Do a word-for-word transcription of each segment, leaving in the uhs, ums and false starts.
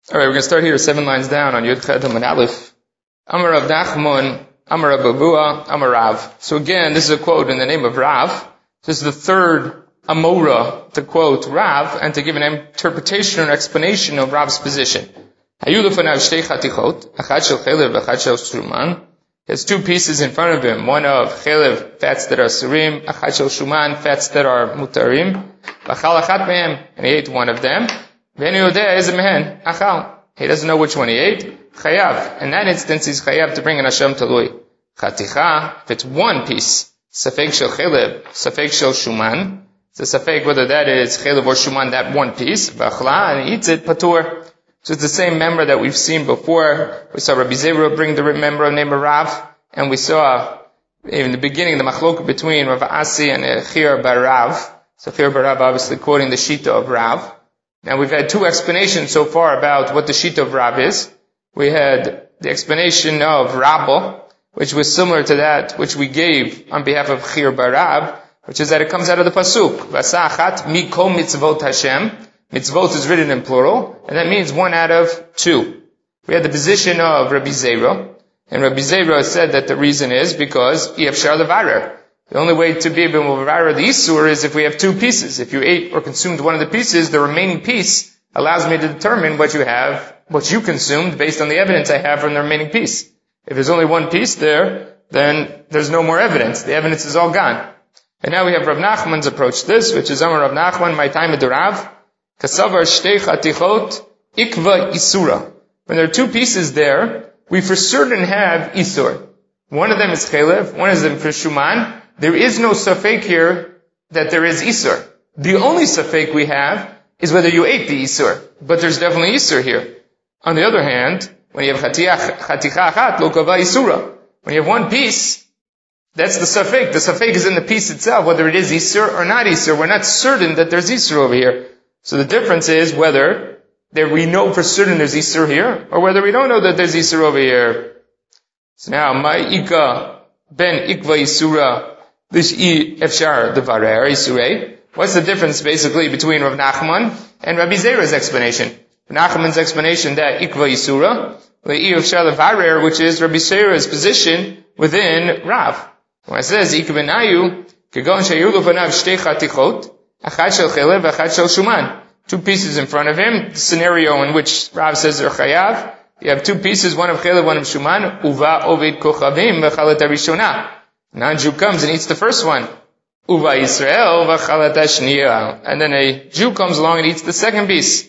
All right, we're going to start here seven lines down on Yud Chet Amud Aleph. Amar Rav Nachman, Amar Rav Babua, Amar Rav. So again, this is a quote in the name of Rav. This is the third Amora to quote Rav and to give an interpretation or explanation of Rav's position. Hayu lefanav shtei chatichot, achad shel chelev, achad shel shuman. He has two pieces in front of him, one of chelev, fats that are surim, achad shel shuman, fats that are mutarim. V'achal achat mehem, and he ate one of them. V'enu yodeh eze mehen, achal. He doesn't know which one he ate. Chayav. In that instance, he's chayav to bring an Hashem talui. Chaticha, if it's one piece, safek shel chelev, safek shel shuman. It's a safek whether that is chelev or shuman, that one piece. V'achla, and he eats it, patur. So it's the same member that we've seen before. We saw Rabbi Zera bring the member named Rav, and we saw in the beginning the machlok between Rav Asi and Chir bar Rav. So Chir bar Rav obviously quoting the Shita of Rav. Now we've had two explanations so far about what the Shita of Rav is. We had the explanation of Rabbo, which was similar to that which we gave on behalf of Chir bar Rav, which is that it comes out of the pasuk. Vasachat mikol mitzvot Hashem. Mitzvot is written in plural, and that means one out of two. We had the position of Rabbi Zera, and Rabbi Zera said that the reason is because Yefshar levarer. The only way to be able to levarer the Isur is if we have two pieces. If you ate or consumed one of the pieces, the remaining piece allows me to determine what you have, what you consumed based on the evidence I have from the remaining piece. If there's only one piece there, then there's no more evidence. The evidence is all gone. And now we have Rav Nachman's approach this, which is Amar Rav Nachman, my time at Rav. Kasavar shtei chatichot ikva isura. When there are two pieces there, we for certain have isur. One of them is chelev, one of them is shuman. There is no safek here that there is isur. The only safek we have is whether you ate the isur. But there's definitely isur here. On the other hand, when you have chaticha achat, lo kava isura. When you have one piece, that's the safek. The safek is in the piece itself, whether it is isur or not isur. We're not certain that there's isur over here. So the difference is whether there we know for certain there's Isur here, or whether we don't know that there's Isur over here. So now, Ma'ika ben Ikva Isura Lish Efshar Devarer Isurei. What's the difference basically between Rav Nachman and Rabbi Zera's explanation? Rav Nachman's explanation that Ikva Isura, Lish Efshar Devarer, which is Rabbi Zera's position within Rav. When it says Ikva Benayu, Kegon Shayulu Vanav Shtei Chatichot, Achad shel chelev, achad shel shuman. Two pieces in front of him. The scenario in which Rav says they're chayav. You have two pieces, one of chelev, one of shuman. Uva ovid kochavim v'chalat harishona. Non-Jew comes and eats the first one. Uva Yisrael v'chalat hashniya. And then a Jew comes along and eats the second piece.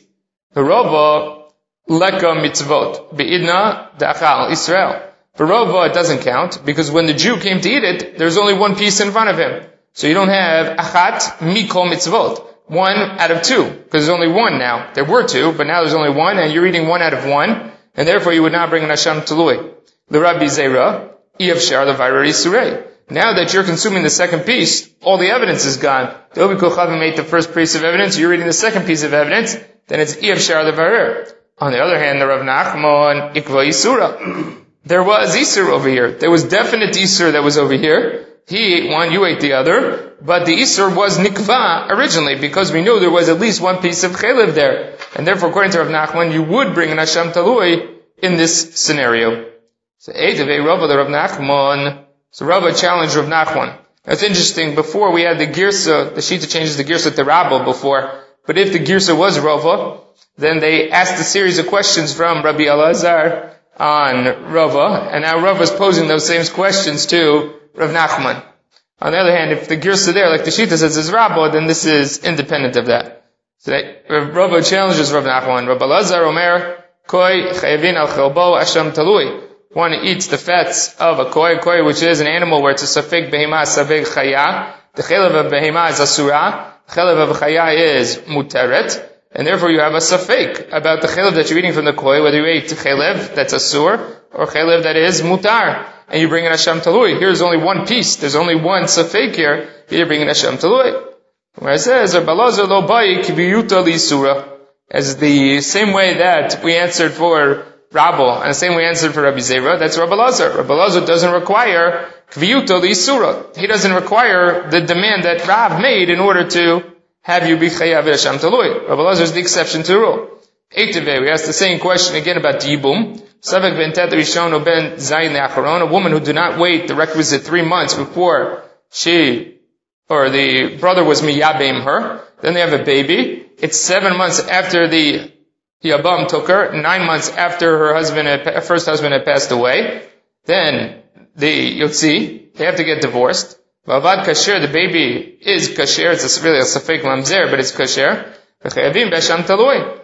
V'rova leka mitzvot. Be'idna da'achal Yisrael. V'rova it doesn't count, because when the Jew came to eat it, there's only one piece in front of him. So you don't have achat mikol mitzvot. One out of two. Because there's only one now. There were two, but now there's only one, and you're eating one out of one, and therefore you would not bring an Hashem talui. The Rabbi Zera, Yefshar levarer isurei. Now that you're consuming the second piece, all the evidence is gone. The Obi Kochavim ate the first piece of evidence, you're eating the second piece of evidence, then it's Yefshar levarer. On the other hand, the Rav Nachman, Ikva Isura. There was Isur over here. There was definite Isur that was over here. He ate one, you ate the other, but the Isur was Nikva originally, because we knew there was at least one piece of chelev there. And therefore, according to Rav Nachman, you would bring an Hashem talui in this scenario. So, Eidavei Rava the Rav Nachman. So Rava challenged Rav Nachman. That's interesting. Before we had the Girsa, the Shita changes the Girsa to Rabba before, but if the Girsa was Rava, then they asked a series of questions from Rabbi Elazar on Rava, and now Rava is posing those same questions to Rav Nachman. On the other hand, if the Girsa there, like the Shita says, is Rabba, then this is independent of that. So that Rava challenges Rav Nachman. Rav Elazar Omer, Koi chayavin al chelbo Hashem talui. One eats the fats of a koi, koi which is an animal where it's a safek behema, safek chaya. The chelev of behema is asura. The chelev of chaya is muteret. And therefore you have a safek about the chelev that you're eating from the koi, whether you ate chelev that's asur, or chelev that is mutar. And you bring in Hashem talui. Here's only one piece. There's only one safek here. You're bringing Hashem talui. Where it says, "Balazer lo bayi kibiyuta li'sura," as the same way that we answered for Rabbo, and the same way we answered for Rabbi Zera, that's Rabbi Lazar. Rabbi Lazar doesn't require kviyuta li'sura. He doesn't require the demand that Rav made in order to have you be chayav Hashem talui. Rabbi Lazar is the exception to the rule. Eiteve, we asked the same question again about the Yibum. Savek ben Tet Rishon o ben Zayin Acharon, a woman who did not wait the requisite three months before she, or the brother was miyabim her, then they have a baby. It's seven months after the Yabam took her, nine months after her husband, had, her first husband had passed away. Then the Yotzi, they have to get divorced. Vavad kasher, the baby is kasher, it's really a safek mamzer, but it's kasher. V'chayavim b'asham talui.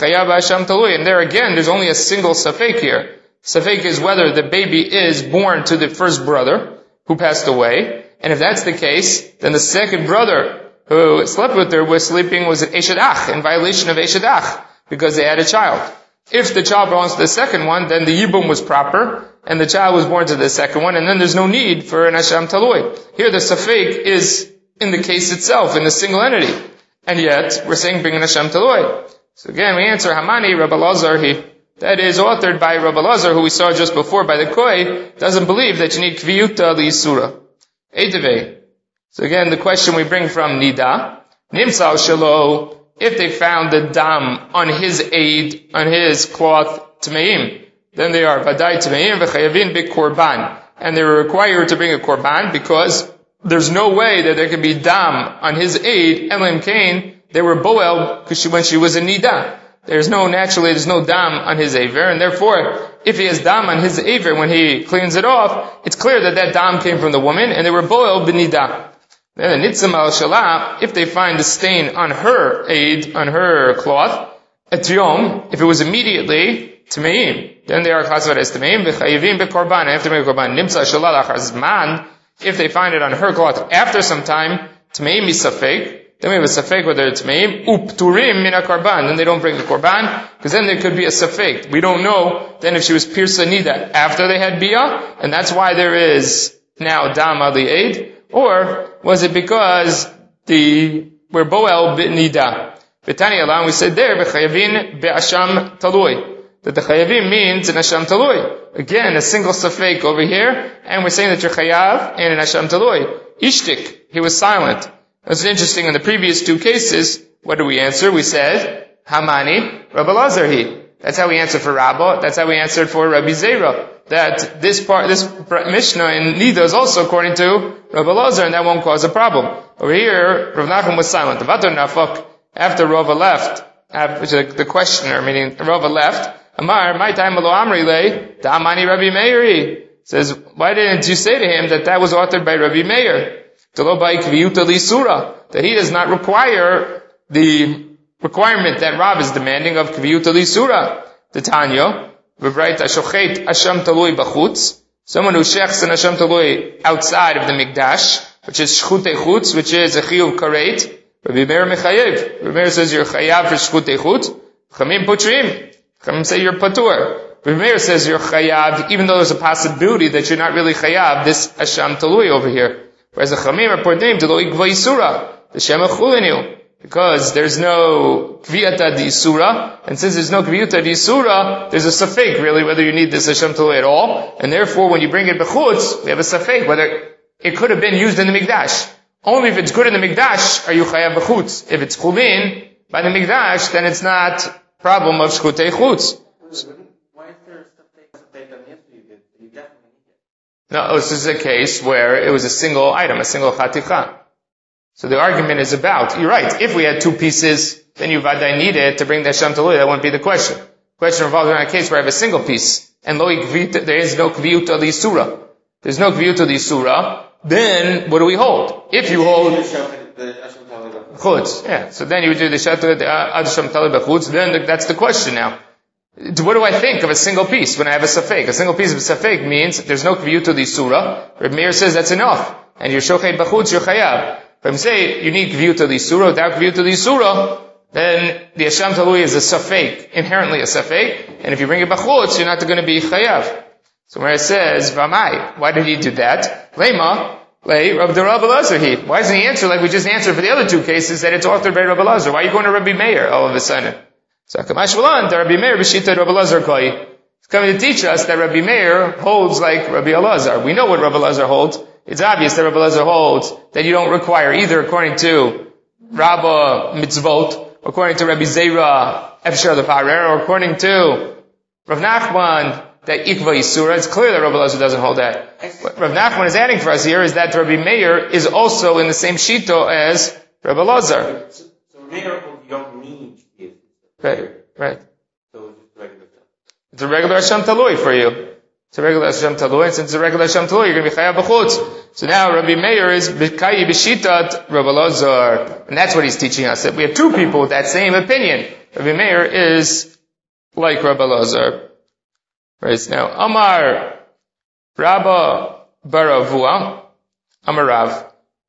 And there again, there's only a single safek here. Safek is whether the baby is born to the first brother who passed away. And if that's the case, then the second brother who slept with her was sleeping, was an Eshadach, in violation of Eshadach, because they had a child. If the child belongs to the second one, then the Yibum was proper, and the child was born to the second one, and then there's no need for an Asham Talui. Here the Safek is in the case itself, in the single entity. And yet, we're saying bring an Asham Talui. So again, we answer Hamani, Rabbi Lazar, he, that is authored by Rabbi Lazar, who we saw just before by the Koi, doesn't believe that you need Kviyuta Li'Yisura. Eiteve. So again, the question we bring from Nida, Nimsal Shalo, if they found the dam on his aid, on his cloth, Tmeim, then they are Vadai Tmeim, V'chayavin Bik Korban. And they were required to bring a Korban because there's no way that there could be dam on his aid, Elim Cain, they were Boel, because she, when she was in Nida. There's no, naturally, there's no dam on his aver, and therefore, if he has dam on his aver when he cleans it off, it's clear that that dam came from the woman, and they were Boel b'Nida. Then the Nitzam al Shalah, if they find the stain on her aid, on her cloth, Etyom, if it was immediately, Tmeim, then they are Chazvar es Tmeim, V'chayivim b'Korban, after making Korban, Nimtza Shalah lachazman, if they find it on her cloth after some time, Tmeim is Safek, then we have a safek whether it's meim, upturim min karban. Then they don't bring the korban, because then there could be a safek. We don't know then if she was pirsa nida after they had bia, and that's why there is now dam ali aid, or was it because the we're boel bit nida? B'tani alam we said there b'chayavin be'asham talui, that the chayavim means an asham talui. Again, a single safek over here, and we're saying that you're chayav and an asham talui. Ishtik, he was silent. It's interesting, in the previous two cases, what do we answer? We said, Hamani, Rabbi Lazar he. That's how we answered for Rabba. That's how we answered for Rabbi Zera. That this part, this Mishnah in Nida is also according to Rabbi Lazar, and that won't cause a problem. Over here, Rav Nachum was silent. After Rava left, after the questioner, meaning Rava left, Amar, my time lo amri le, da Hamani Rabbi Meir says, why didn't you say to him that that was authored by Rabbi Meir? That he does not require the requirement that Rab is demanding of Kviyuta Lisura. The Tanya, we write Ashochet Asham Talui Bachutz, someone who shechs an Asham Talui outside of the Mikdash, which is Shchute Chutz, which is a Chiyuv Karet. Rabbi Meir Mechayev. Rabbi Meir says you're Chayav for Shchute Chutz. Chamim Putrim. Chamim say you're Patur. Rabbi Meir says you're Chayav, even though there's a possibility that you're not really Chayav, this Asham Talui over here. Whereas the Chamim are pointing to the Igva Yisura, the Shema Chulinu, because there's no Kviyata di Yisura, and since there's no Kviyata di Yisura, there's a Safek really whether you need this Hashem Talui at all, and therefore when you bring it Bechutz, we have a Safek whether it could have been used in the Mikdash. Only if it's good in the Mikdash are you Chayav Bechutz. If it's Chulin by the Mikdash, then it's not problem of Shchutei Chutz. Why is there a Safek on the answer you did? You definitely need it. No, this is a case where it was a single item, a single chaticha. So the argument is about, you're right, if we had two pieces, then you vaday need it to bring the Hashem Talui, that wouldn't be the question. The question revolves around a case where I have a single piece, and lo ikvita, there is no kviyuta l'isura. There's no kviyuta l'isura, then what do we hold? If you hold chutz, yeah, so then you would do the Hashem Talui b'chutz, then that's the question now. What do I think of a single piece when I have a safek? A single piece of safek means there's no kviyuta l'isura. Reb Meir says that's enough. And you're shochet b'chutz, you're chayav. If I'm saying you need kviyuta l'isura, without kviyuta l'isura, then the Hashem Talui is a safek, inherently a safek. And if you bring it b'chutz, you're not going to be chayav. So where it says, Vamai, why did he do that? Lema, lay, Rabbi Rabbi Lazar he. Why doesn't he answer like we just answered for the other two cases that it's authored by Rabbi Lazar? Why are you going to Rabbi Meir all of a sudden? So Kamash Valan, Rabbi Meir b'shita Rabbi Lazar koi. It's coming to teach us that Rabbi Meir holds like Rabbi Elazar. We know what Rabbi Elazar holds. It's obvious that Rabbi Elazar holds that you don't require either according to Rabba mitzvot according to Rabbi Zera, Efshar Levarer, or according to Rav Nachman, that Ikva Yisura. It's clear that Rabbi Elazar doesn't hold that. What Rav Nachman is adding for us here is that Rabbi Meir is also in the same shito as Rabbi Elazar. So, so miracle you don't need is. Right, right. So it's just regular stuff. It's a regular Hashem Talui for you. It's a regular Hashem Talui, and since it's a regular Hashem Talui, you're going to be Chayav B'chutz. So now Rabbi Meir is B'kayi B'shitat Rabbi Elazar. And that's what he's teaching us. That we have two people with that same opinion. Rabbi Meir is like Rabbi Elazar. Right, now, Amar Rabba Baravua, Amar Rav.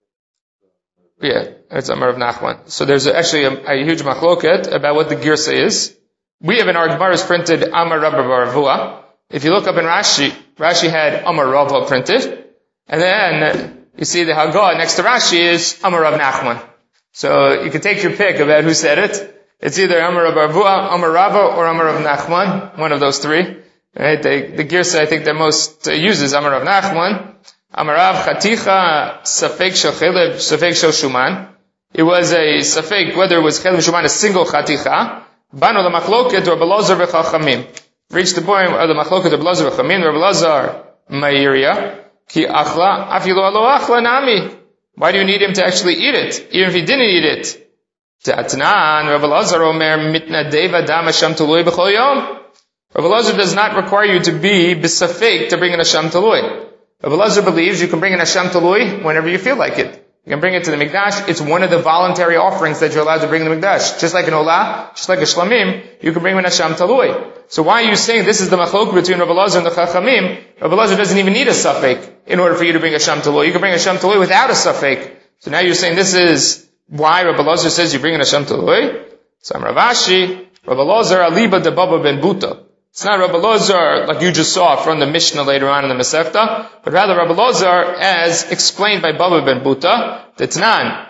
Yeah, it's Amar of Nachman. So there's actually a, a huge machloket about what the girsa is. We have in our Gemara is printed Amar Rabba Baravua. If you look up in Rashi, Rashi had Amar Rava printed. And then you see the Haggadah next to Rashi is Amar Rav Nachman. So you can take your pick about who said it. It's either Amar Rav Baravua, Amar Rava, or Amar Rav Nachman. One of those three. Right? The, the girsa I think that most uh, uses Amar Rav Nachman. Amar Rav Chaticha Safek Shel Chelev Safek Shel Shuman. It was a Safek whether it was Chelev Shuman a single Chaticha. Banu la Machloket Rabbi Elazar v'Chachamim. Reached the point of the Machloket Rabbi Elazar v'Chachamim. Rabbi Elazar Ma'iriya Ki Achla Afilu Alo Achla Nami. Why do you need him to actually eat it, even if he didn't eat it? Ta'atnan Rabbi Elazar Omer Mitna Deva Dam Hashem Tului B'Chol Yom. Rabbi Elazar does not require you to be b'safek to bring in Hashem Talui. Rabbi Elazar believes you can bring in Hashem Talui whenever you feel like it. You can bring it to the Mikdash. It's one of the voluntary offerings that you're allowed to bring in the Mikdash. Just like an Olah, just like a Shlamim, you can bring in Hashem Talui. So why are you saying this is the machlok between Rabbi Elazar and the Chachamim? Rabbi Elazar doesn't even need a safek in order for you to bring Hashem Talui. You can bring Hashem Talui without a safek. So now you're saying this is why Rabbi Elazar says you bring in Hashem Talui? So I'm Rav Ashi, Rabbi Elazar aliba de Baba ben Buta. It's not Rabbi Elazar like you just saw from the Mishnah later on in the Masechta, but rather Rabbi Elazar as explained by Baba ben Buta, the Tanan.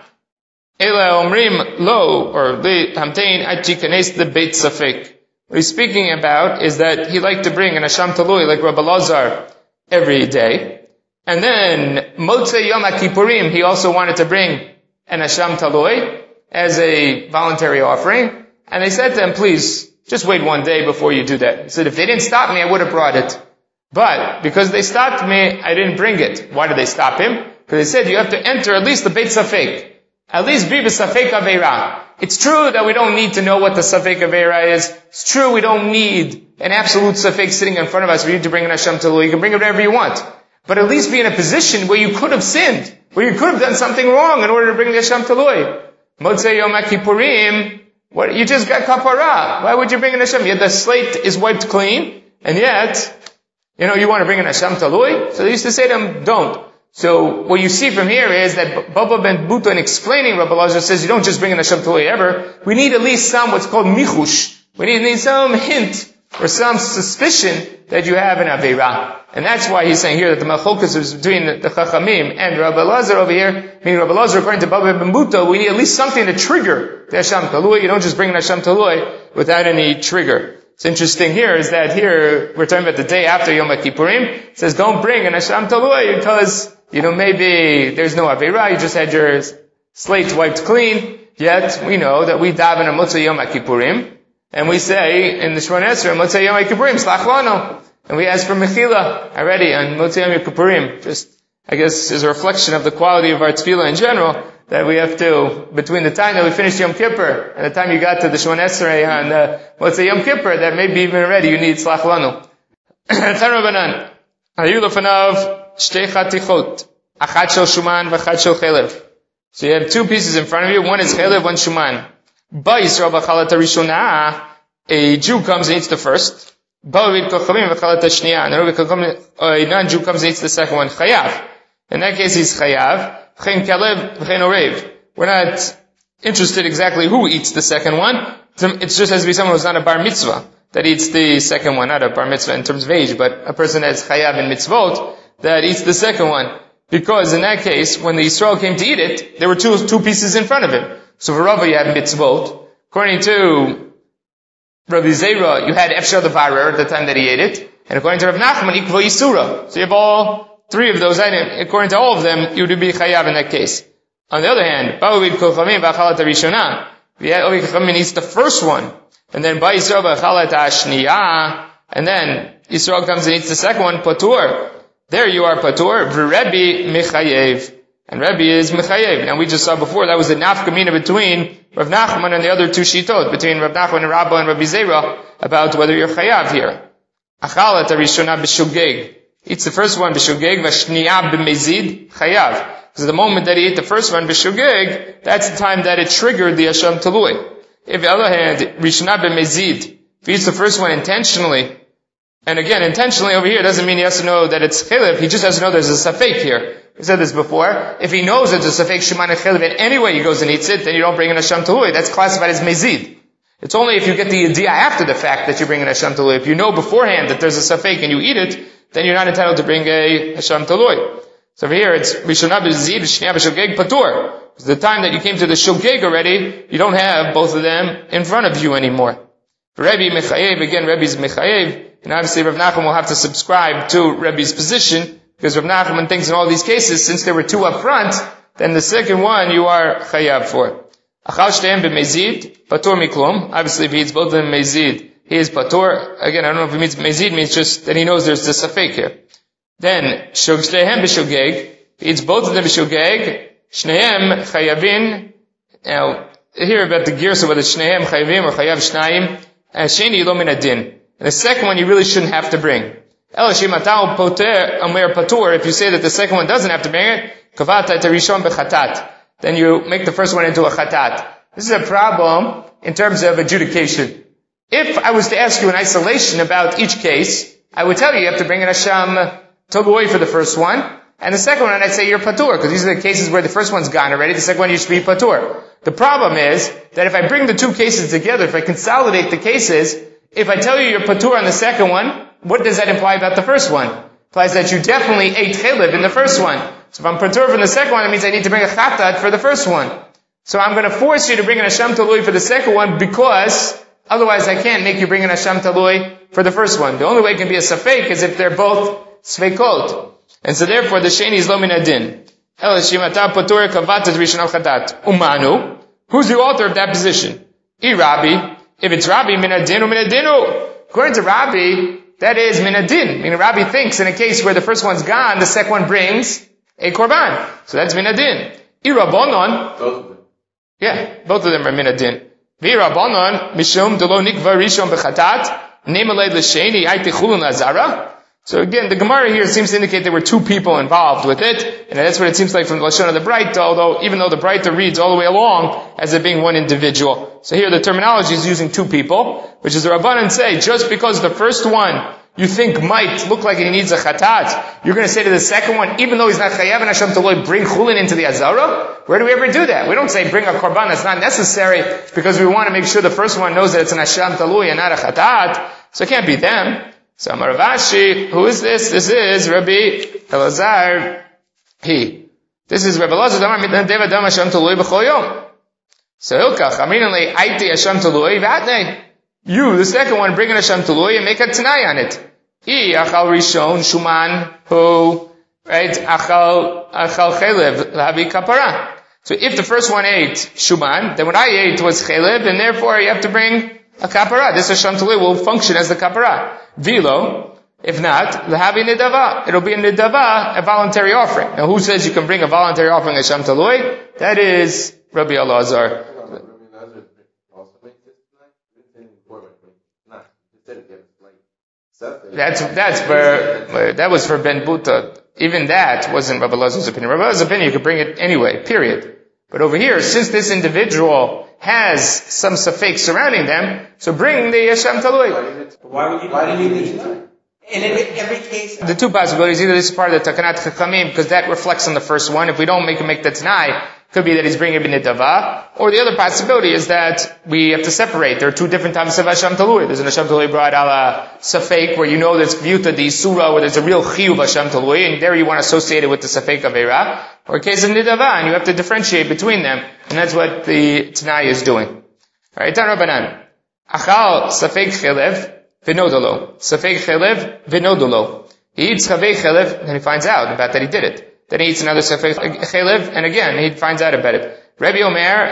Ela omrim lo, or le hamtein achi kanes the beit safek. What he's speaking about is that he liked to bring an Hashem Talui like Rabbi Elazar every day. And then Motzei Yom HaKippurim, he also wanted to bring an Hashem Talui as a voluntary offering. And they said to him, please, just wait one day before you do that. He said, if they didn't stop me, I would have brought it. But because they stopped me, I didn't bring it. Why did they stop him? Because they said you have to enter at least the Beit Safek. At least be b'Safek Aveira. It's true that we don't need to know what the Safek Aveira is. It's true we don't need an absolute Safek sitting in front of us for you to bring an Hashem Talui. You can bring it whenever you want. But at least be in a position where you could have sinned, where you could have done something wrong in order to bring the Hashem Talui. Motzei Yom HaKippurim, what, you just got kapara. Why would you bring an Hashem? Yet the slate is wiped clean, and yet, you know, you want to bring an Hashem Talui? So they used to say to him, don't. So what you see from here is that Baba ben Buta in explaining Rabbi Elazar says you don't just bring an Hashem Talui ever. We need at least some what's called michush. We need, need some hint or some suspicion that you have an Aveira. And that's why he's saying here that the Malchokas is between the, the Chachamim and Rabbi Elazar over here, meaning Rabbi Elazar according to Baba ben Buta, we need at least something to trigger the Hashem Talui. You don't just bring an Hashem Talui without any trigger. It's interesting here is that here we're talking about the day after Yom HaKippurim. It says don't bring an Hashem Talui because, you know, maybe there's no Aveira, you just had your slate wiped clean, yet we know that we daven on Motzei Yom HaKippurim, and we say in the Shemona Esrei, Motzei Yom HaKippurim, Slach Lano. And we ask for Mechila already on Motzei Yom Kippurim. Just, I guess, is a reflection of the quality of our tefillah in general, that we have to, between the time that we finished Yom Kippur and the time you got to the Shemona Esrei on uh, Motzei Yom Kippur, that maybe even already you need Slach Lanu. Tan Rabbanan, Hayu Lefanav Shtei Chatichot, Achat Shel Shuman v'Achat Shel Chelev. So you have two pieces in front of you, one is Chelev, one Shuman. Ba Yisrael b'Chalat HaRishonah, a Jew comes and eats the first. A non-Jew comes and eats the second one. Chayav. In that case, he's chayav. We're not interested exactly who eats the second one. It just has to be someone who's not a bar mitzvah that eats the second one, not a bar mitzvah in terms of age, but a person that's chayav in mitzvot that eats the second one. Because in that case, when the Yisrael came to eat it, there were two two pieces in front of him. So for Rava, you have mitzvot. According to Rabbi Zera, you had Efshar the Varer at the time that he ate it. And according to Rav Nachman, Ikva Yisura. So you have all three of those items. According to all of them, you would be chayav in that case. On the other hand, He eats the first one. And then by Yisrael v'chalat ha'shniyah, and then Yisrael comes and eats the second one, patur. There you are, patur. V'Rebbe mechayev. And Rebbe is mechayev. Now we just saw before, that was the nafkamina between Rav Nachman and the other two shitot, between Rav Nachman and Rabbah and Rabbi Zera, about whether you're chayav here. Achalat harishona b'shugeg. Eats the first one b'shugeg, v'shniyah b'mezid, chayav. Because the moment that he ate the first one b'shugeg, that's the time that it triggered the Hashem Talui. If on the other hand, rishona b'mezid, if he eats the first one intentionally, and again, intentionally over here doesn't mean he has to know that it's chilif, he just has to know there's a safek here. We said this before. If he knows that there's a safek shemana chilif, and anyway he goes and eats it, then you don't bring in Hashem Talui. That's classified as mezid. It's only if you get the idea after the fact that you bring in Hashem Talui. If you know beforehand that there's a safek and you eat it, then you're not entitled to bring a Hashem Talui. So over here it's Rishonah b'zid, Shniya b'shogeg, patur. Because the time that you came to the shogeg already, you don't have both of them in front of you anymore. Rebbe mechayev, again Rebbe's mechayev, and obviously Rav Nachman will have to subscribe to Rebbe's position, because Rav Nachman thinks in all these cases, since there were two up front, then the second one you are chayav for. Achal shteim b'mezid, patur miklum. Obviously if he eats both of them mezid, he is patur. Again, I don't know if it means mezid, means just that he knows there's the safek here. Then, shog shtehem b'shogeg, he eats both of them b'shogeg, shnehem chayavin. Now, here about the gear, so whether shnehem chayavim or chayav shnayim, and sheni lo min adin. And the second one you really shouldn't have to bring. El shimatau poter amer patur, if you say that the second one doesn't have to bring it, kavata et rishon b'chatat. Then you make the first one into a chatat. This is a problem in terms of adjudication. If I was to ask you in isolation about each case, I would tell you you have to bring in Hashem Talui for the first one, and the second one I'd say you're patur, because these are the cases where the first one's gone already, the second one you should be patur. The problem is that if I bring the two cases together, if I consolidate the cases, if I tell you you're patur on the second one, what does that imply about the first one? It implies that you definitely ate chilib in the first one. So if I'm patur from the second one, it means I need to bring a chatat for the first one. So I'm going to force you to bring in Hashem Talui for the second one, because otherwise I can't make you bring in Hashem Talui for the first one. The only way it can be a safek is if they're both svekot. And so therefore the sheni is lo min adin. El shimata patur kavatat rishon al chatat. Umanu. Who's the author of that position? I Rabbi. If it's Rabbi, min adinu min adinu. According to Rabbi, that is min adin. Meaning Rabbi thinks in a case where the first one's gone, the second one brings a korban. So that's min adin. I Rabbanon. Both of them. Yeah, both of them are min adin. Vi Rabbanon mishum delo nikva rishon bechatat nemaled l'sheni ayti chulun lazara. So again, the Gemara here seems to indicate there were two people involved with it, and that's what it seems like from the Lashon of the Breita, although even though the Breita reads all the way along as it being one individual. So here the terminology is using two people, which is the Rabbanan say, just because the first one you think might look like he needs a chatat, you're going to say to the second one, even though he's not chayav and Hashem Talui, bring chulin into the azara? Where do we ever do that? We don't say bring a korban that's not necessary because we want to make sure the first one knows that it's an Hashem Talui and not a chatat. So it can't be them. So Amar Rav Ashi, who is this? This is Rabbi Elazar. He. This is Rabbi Elazar. Damar mitnan deva dam Hashem Talui b'chol yom. So Hilkach, aminanli aiti Hashem Talui v'atnei. You, the second one, bring in Hashem Talui and make a tanai on it. I achal rishon shuman who, right? Achal achal chelev lavi kapara. So if the first one ate shuman, then what I ate was chelev, and therefore you have to bring a kapara. This Hashem Talui will function as the kapara. Vilo, if not, lahavi nidava. It'll be a nidava, a voluntary offering. Now who says you can bring a voluntary offering Hashem Talui? That is Rabbi Elazar. That's, that's for, that was for Ben Buta. Even that wasn't Rabbi Elazar's opinion. Rabbi Elazar's opinion, you could bring it anyway, period. But over here, since this individual has some safek surrounding them, so bring the Hashem Talui. Why would you, why do you need to? And in every case, the two possibilities, either this is part of the Takanat Chachamim, because that reflects on the first one. If we don't make him make the Tanai, could be that he's bringing Ibn Nidava. Or the other possibility is that we have to separate. There are two different types of Hashem Talui. There's an Hashem Talui brought ala Safek, where you know there's Vyuta, the Surah, where there's a real Chiyuv Hashem Talui, and there you want to associate it with the Safek Aveira. Or a case of Nidava, and you have to differentiate between them. And that's what the Tanai is doing. Alright, Tan Rabbanan. Achal Safek Chelev, Vinodolo. Safek Chelev, Vinodolo. He eats Chavei Chelev, and he finds out about that he did it. Then he eats another Safek Chelev, and again, he finds out about it. Rabbi Omer,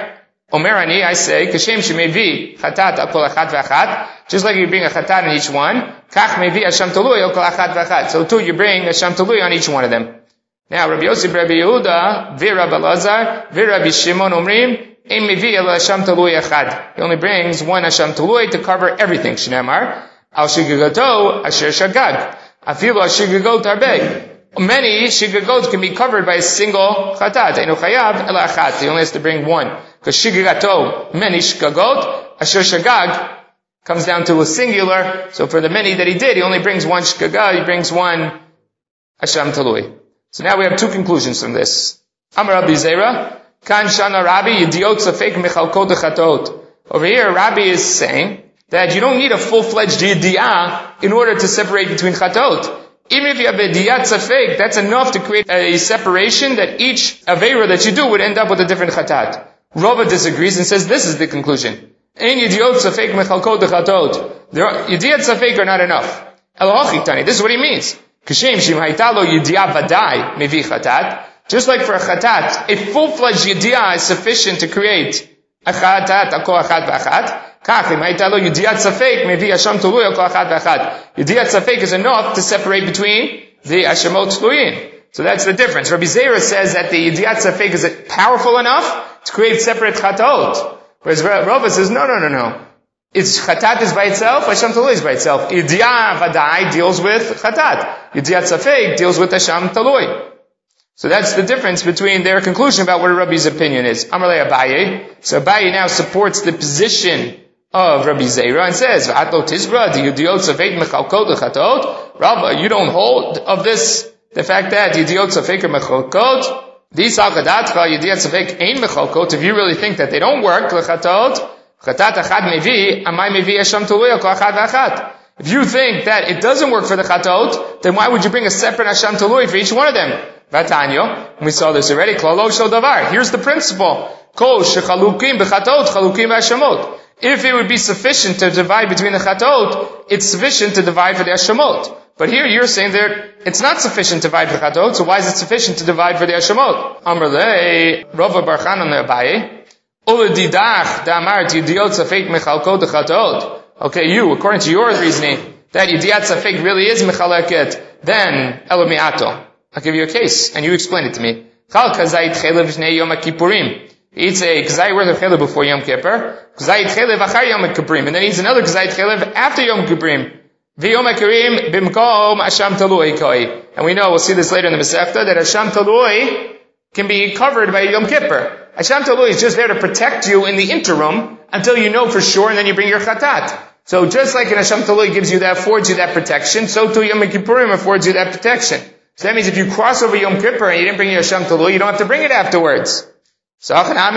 Omer ani, I say, kashem shemevi chatat al kol achat v'achat, just like you bring a chatat in each one, kach mevi asham talui al kol achat v'achat. So too, you bring asham talui on each one of them. Now, Rabbi Yosef, Rabbi Yehuda, V'Rabbi Elazar, V'Rabbi Shimon Omrim, Ein mevi el asham talui achad. He only brings one asham talui to cover everything. Shneimar, al shigagoto asher shagag. Afilu al shigagot arbeg. Many shigagot can be covered by a single chatat. Einu chayav el achat. He only has to bring one. Because shigagoto, many shigagot, asher shagag, comes down to a singular. So for the many that he did, he only brings one shigagah, he brings one asham talui. So now we have two conclusions from this. Amar Rabbi Zera, Kan Shana Rabbi, Yediot Safek Mechalkot Chatot. Over here, Rabbi is saying that you don't need a full-fledged Yediyah in order to separate between Chatot. Even if you have a Yediyat Safek, that's enough to create a separation that each Aveira that you do would end up with a different Chatat. Rava disagrees and says this is the conclusion. Ein Yediot Safek Mechalkot Chatot. Yediyat Safek are not enough. Elohachitani, this is what he means. Kashem Shim Haitalo Yediyah Vadai Mevi Chatat. Just like for a chatat, a full-fledged yediyah is sufficient to create a chatat al kol achat v'achat. Kach im haitalo yediyat safek mevi asham tului al kol achat v'achat. Yediyat safek is enough to separate between the ashamot tluyin. So that's the difference. Rabbi Zera says that the yediyat safek is powerful enough to create separate chatot. Whereas Rava says, no, no, no, no. It's chatat is by itself, asham tului is by itself. Yediyah vadai deals with chatat. Yediyat safek deals with asham tului. So that's the difference between their conclusion about what Rabbi's opinion is. Amarle Abaye. So Abaye now supports the position of Rabbi Zera and says, V'atlo tizra, the Yediot Safek Mechalkot Chatot. Rabbi, you don't hold of this, the fact that Yediot Safek are Mechalkot. These Al-Gadatcha, Yediot Safek ain't Mechalkot. If you really think that they don't work, L'chatot, Chatat Achad Mevi, Amai Mevi Asham Tului, Kol Achad V'Achad. If you think that it doesn't work for the Chatot, then why would you bring a separate Asham Tului for each one of them? Vatanyo, we saw this already. Klalo shel davar. Here's the principle: Kol shechalukim bechatot, chalukim v'ashamot. If it would be sufficient to divide between the chatot, it's sufficient to divide for the ashamot. But here you're saying that it's not sufficient to divide for the chatot. So why is it sufficient to divide for the ashamot? Amrlei Rava bar Chanan Abaye. Uledidach damart yediot safek mechalkot chatot. Okay, you, according to your reasoning, that yediat safek really is mechaleket, then elomiato. I'll give you a case, and you explain it to me. Chal kazayit chelev shnei Yom Kippurim. He eats a kazayit worth of chelev before Yom Kippur, kazayit chelev achar Yom Kippurim, and then he eats another kazayit chelev after Yom Kippurim. V'Yom Kippurim bimkom asham talui koi. And we know, we'll see this later in the Masechta, that asham talui can be covered by Yom Kippur. Asham talui is just there to protect you in the interim until you know for sure, and then you bring your chatat. So just like an asham talui gives you that, affords you that protection, so too Yom Kippurim affords you that protection. So that means if you cross over Yom Kippur and you didn't bring your Asham Talui, you don't have to bring it afterwards. So,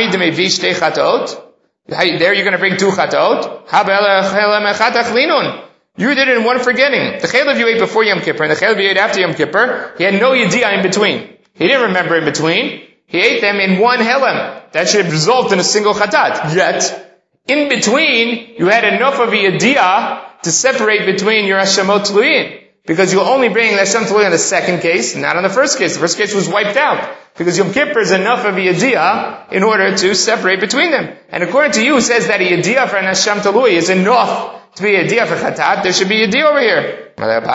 there you're going to bring two chatot. You did it in one forgetting. The chelev you ate before Yom Kippur and the chelev you ate after Yom Kippur, he had no yediyah in between. He didn't remember in between. He ate them in one helem. That should result in a single chatat. Yet, in between, you had enough of a yediyah to separate between your Ashamot Tluyin. Because you'll only bring the Hashem Tului in the second case, not on the first case. The first case was wiped out. Because Yom Kippur is enough of a Yediyah in order to separate between them. And according to you, it says that a Yediyah for an Hashem Tului is enough to be a Yediyah for Chatat. There should be a Yediyah over here.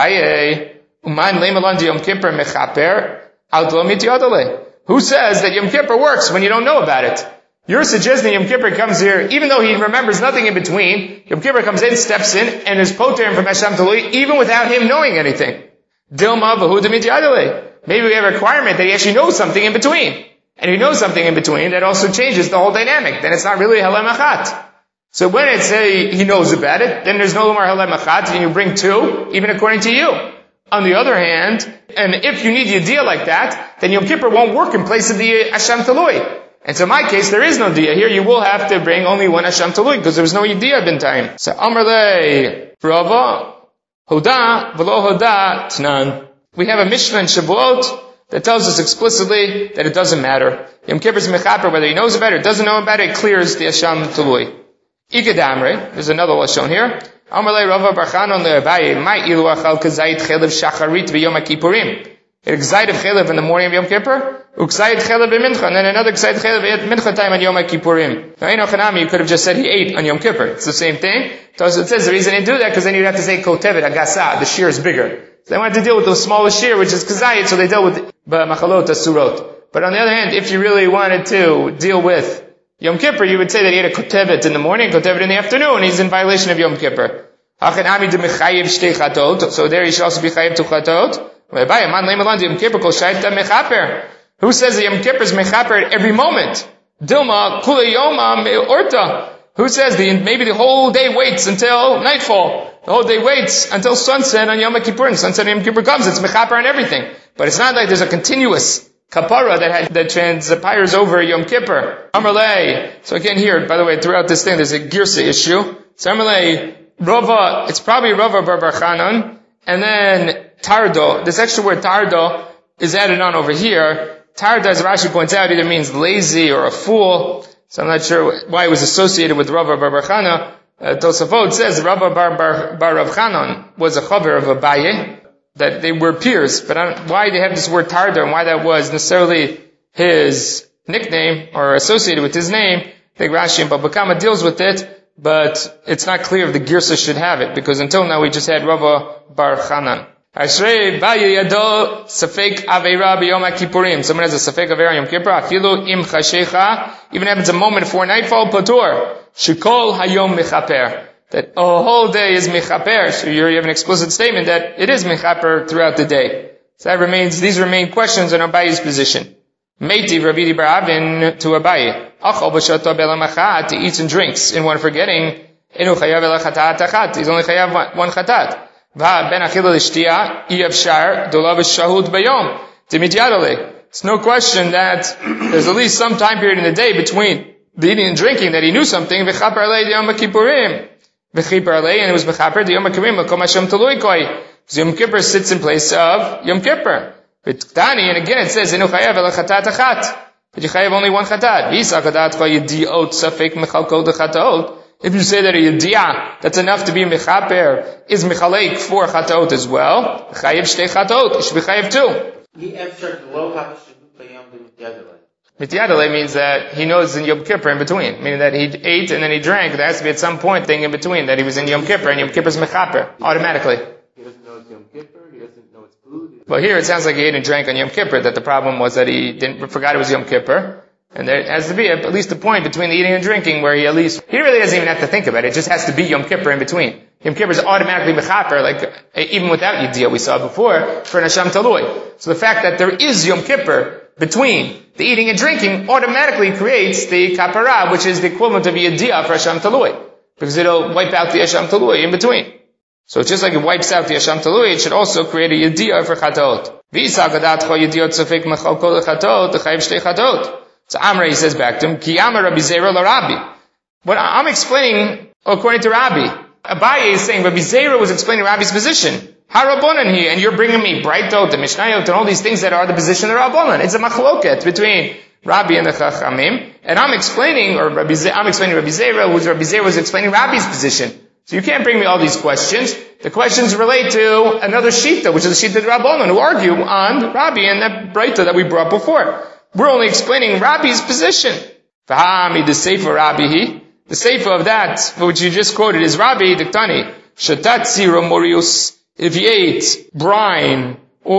Who says that Yom Kippur works when you don't know about it? You're suggesting Yom Kippur comes here, even though he remembers nothing in between, Yom Kippur comes in, steps in, and is poter him from Hashem Talui, even without him knowing anything. Dilma v'hu demit yadale. Maybe we have a requirement that he actually knows something in between. And if he knows something in between, that also changes the whole dynamic. Then it's not really halem achat. So when it's a, he knows about it, then there's no more halem achat, and you bring two, even according to you. On the other hand, and if you need yediyah like that, then Yom Kippur won't work in place of the Hashem Talui. And so in my case, there is no diyah. Here you will have to bring only one Hashem Talui, because there was no yediyah b'intayim. So Amrle Rava, Hoda, V'lo Hoda, Tnan. We have a Mishnah in Shavuot that tells us explicitly that it doesn't matter. Yom Kippur's mechaper, whether he knows about it or doesn't know about it, it clears the Hashem Talui. Ikadamre, there's another lashon here. Amrle Rava Bar Chanan le'Abaye, my ilu achal kazayit chelev shacharit v'yom kippurim. G'zayid of Chelev in the morning of Yom Kippur, U'Gzayid Chelev in Mincha, and then another Gzayid Chelev at Mincha time on Yom Kippurim. Now, Eino Chanami, you could have just said he ate on Yom Kippur. It's the same thing. So it says the reason they do that, because then you'd have to say Kotevet, Agasa, the shear is bigger. So they wanted to deal with the smallest shear, which is G'zayid, so they dealt with Machalot Asurot. But on the other hand, if you really wanted to deal with Yom Kippur, you would say that he had a Kotevet in the morning, Kotevet in the afternoon, he's in violation of Yom Kippur. So there he should also be Chayiv two Chatot. Who says that Yom Kippur is Mechaper at every moment? Dilma Kula Yoma Me'orta. Who says the, maybe the whole day waits until nightfall? The whole day waits until sunset on Yom Kippur, and sunset on Yom Kippur comes. It's Mechaper on everything. But it's not like there's a continuous kapara that had, that transpires over Yom Kippur. Amarlei. So again here, by the way, throughout this thing, there's a girsa issue. So Amarlei, Rava, it's probably Rava Bar Bar Chanan, and then Tardo. This extra word Tardo is added on over here. Tardo, as Rashi points out, either means lazy or a fool. So I'm not sure why it was associated with Rava Bar Bar Chanan. Uh, Tosafot says Rava Bar Bar Bar Rav Chanan was a chaver of Abaye, that they were peers, but I don't, why they have this word Tardo and why that was necessarily his nickname or associated with his name, I think Rashi and Baba Kama deals with it, but it's not clear if the Girsa should have it, because until now we just had Rava Bar Chanan. Ashrei Baye Yado Safek Aveira B'Yom Kippurim. Someone has a Safek Aveira Yom Kippur. Afilu Im Chashecha. Even happens a moment before nightfall. Patur. Shekol Hayom Mechaper. That a whole day is Mechaper. So you have an explicit statement that it is Mechaper throughout the day. So that remains, these remain questions on Abaye's position. Meiti Rabbi Barabin to Abaye. Achol B'Shato Belamachat. He eats and drinks in one forgetting. Enu Chayav Elachatat Achat. He's only Chayav one Chatat. It's no question that there's at least some time period in the day between the eating and drinking that he knew something. And it was Mechaper the Yom Kippurim, because Yom Kippur sits in place of Yom Kippur. And again it says, but you chayav only one chatat. If you say that a yediyah, that's enough to be mechaper, is mechalek for chataot as well, chayiv shtei chataot, it should be chayiv two. Mityadale means that he knows in Yom Kippur in between, meaning that he ate and then he drank. There has to be at some point thing in between that he was in Yom Kippur, and Yom Kippur is mechaper automatically. He doesn't know it's Yom Kippur. He doesn't know it's food. Well, here it sounds like he ate and drank on Yom Kippur. That the problem was that he didn't forgot it was Yom Kippur. And there has to be at least a point between the eating and drinking where he at least, he really doesn't even have to think about it. It just has to be Yom Kippur in between. Yom Kippur is automatically mechaper, like, even without Yediyah we saw before, for Nasham Talui. So the fact that there is Yom Kippur between the eating and drinking automatically creates the kapara, which is the equivalent of Yediyah for Hasham Talui. Because it'll wipe out the Hasham Talui in between. So it's just like it wipes out the Hasham Talui, it should also create a Yediyah for Chataot. V'isa gadatcho Yediyot sofek mechal kol Chataot, t'chayiv shtei Chataot. So Amra, he says back to him, Ki Amar Rabbi Zera la Rabbi. What I'm explaining, according to Rabbi, Abaye is saying Rabbi Zera was explaining Rabbi's position. HaRabbanan here, and you're bringing me Braitot and Mishnayot and all these things that are the position of Rabbanan. It's a machloket between Rabbi and the Chachamim, and I'm explaining, or Rabbi Zera, I'm explaining Rabbi Zera, who's Rabbi Zera was explaining Rabbi's position. So you can't bring me all these questions. The questions relate to another Shita, which is the Shita of Rabbanan, who argue on Rabbi and that Braita that we brought before. We're only explaining Rabbi's position. V'ha'ami the Sefer Rabbihi. The Sefer of that, which you just quoted, is Rabbi Diktani. Shatatzi Romorius. If he ate brine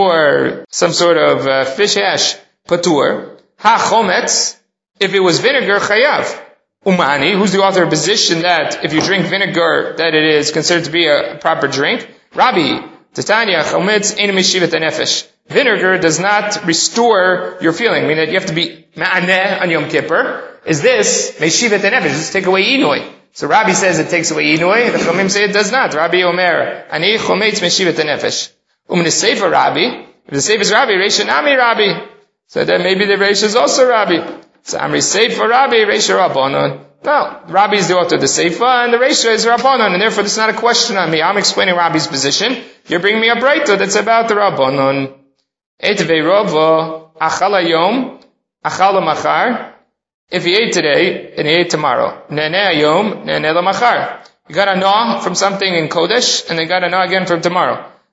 or some sort of uh, fish hash, patur. Ha-chometz. If it was vinegar, chayav. Umani, who's the author of position that if you drink vinegar, that it is considered to be a proper drink? Rabbi. Titania, chometz, ein mishivet nefesh. Vinegar does not restore your feeling, meaning that you have to be ma'aneh on Yom Kippur. Is this meshivet nefesh? Just take away inui. So Rabbi says it takes away inui. The Chomim say it does not. Rabbi Omer, ani chometz meshivet nefesh. Um the sefer Rabbi. If the sefer is Rabbi, Reisha nami Rabbi. So then maybe the Reisha is also Rabbi. So Amri sefer Rabbi, Reisha Rabbanon. No, Rabbi is the author of the Sefer, and the Reisha is Rabbanon, and therefore this is not a question on me. I'm explaining Rabbi's position. You're bringing me a Braita that's about the Rabbanon. Etvei Rova, Achala Yom, Achala Machar. If he ate today, and he ate tomorrow. Neneh Yom, Neneh Machar. You got a no from something in Kodesh, and they got a no again from tomorrow.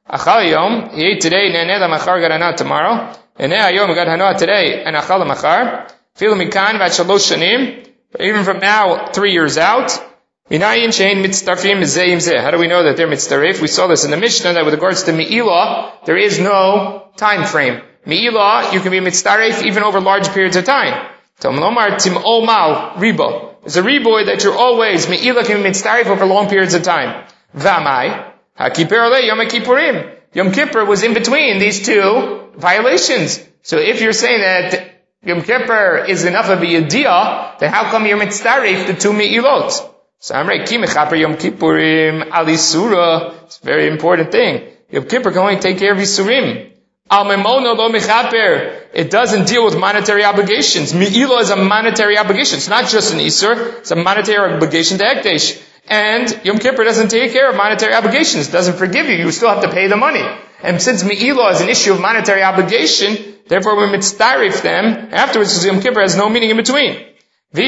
Achal yom, he ate today, ne'eneh lamachar got hana tomorrow. Eneh hayom got hana today, and achal lamachar. Filu mikan vat shalosh shanim. Even from now, three years out. Minayin shein mitztarfim zeim zeh. How do we know that they're mitztarif? We saw this in the Mishnah that with regards to mi'ilah, there is no time frame. Mi'ilah, you can be mitztarif even over large periods of time. Tomlomar tim'ol mal ribo. There's a riboy that you're always, mi'ilah can be mitztarif over long periods of time. V'amai, ha'kippur le yom kippurim. Yom Kippur was in between these two violations. So if you're saying that Yom Kippur is enough of a yediyah, then how come you're mitztarif the two mi'ilot? So I'm right, ki mechaper Yom Kippurim ali surah. It's a very important thing. Yom Kippur can only take care of Yisurim. Al memono lo mechaper. It doesn't deal with monetary obligations. Mi'ilah is a monetary obligation. It's not just an Isur. It's a monetary obligation to Ekdesh. And Yom Kippur doesn't take care of monetary obligations. It doesn't forgive you. You still have to pay the money. And since Mi'ilah is an issue of monetary obligation, therefore we mitztarif them afterwards because Yom Kippur has no meaning in between. The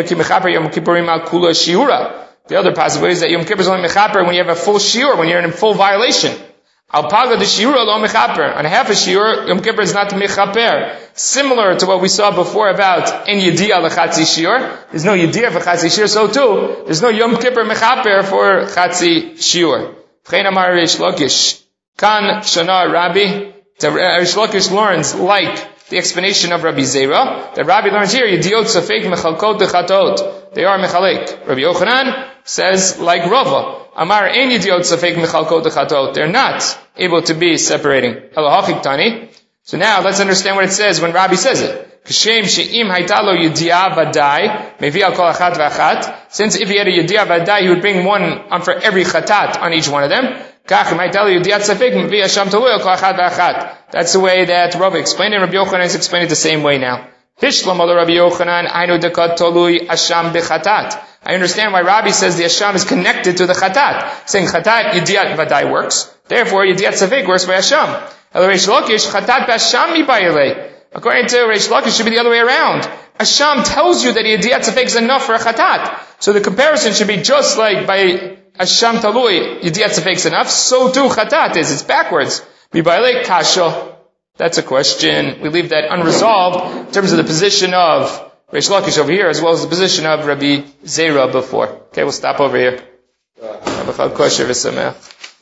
other possibility is that Yom Kippur is only mechaper when you have a full shiur, when you're in full violation. Al paga the shiur lo mechaper. On half a shiur, Yom Kippur is not mechaper. Similar to what we saw before about en yediyah lechatzi shiur. There's no yediyah for chatzi shiur, so too, there's no Yom Kippur mechaper for chatzi shiur. V'chein amar Reish Lakish. Kan shana Rabbi. Reish Lakish learns like the explanation of Rabbi Zera, that Rabbi learns here, Yediyot Safek Mechalkot Dechatot. They are Mechalek. Rabbi Yochanan says, like Rava, Amar Ein Yediyot Safek Mechalkot Dechatot. They're not able to be separating. Elohachik Tani. So now, let's understand what it says when Rabbi says it. Kashem She'im Haitalo Yediyah Vadai, Mevi Al Kol Achat V'Achat. Since if he had a Yediyah Vadai, he would bring one on for every Chatat on each one of them. That's the way that Rabbi explained it, and Rabbi Yochanan is explaining it the same way now. I understand why Rabbi says the Asham is connected to the Chatat, saying Chatat Yediyat Vadai works, therefore Yediyat Safek works by Asham. According to Reish Lakish, it should be the other way around. Asham tells you that Yediyat Safek is enough for a Chatat. So the comparison should be just like by Asham Talui, Yediyat Safek is enough, so too Chatat is. It's backwards. Bibailek Kasha. That's a question. We leave that unresolved in terms of the position of Reish Lakish over here, as well as the position of Rabbi Zera before. Okay, we'll stop over here.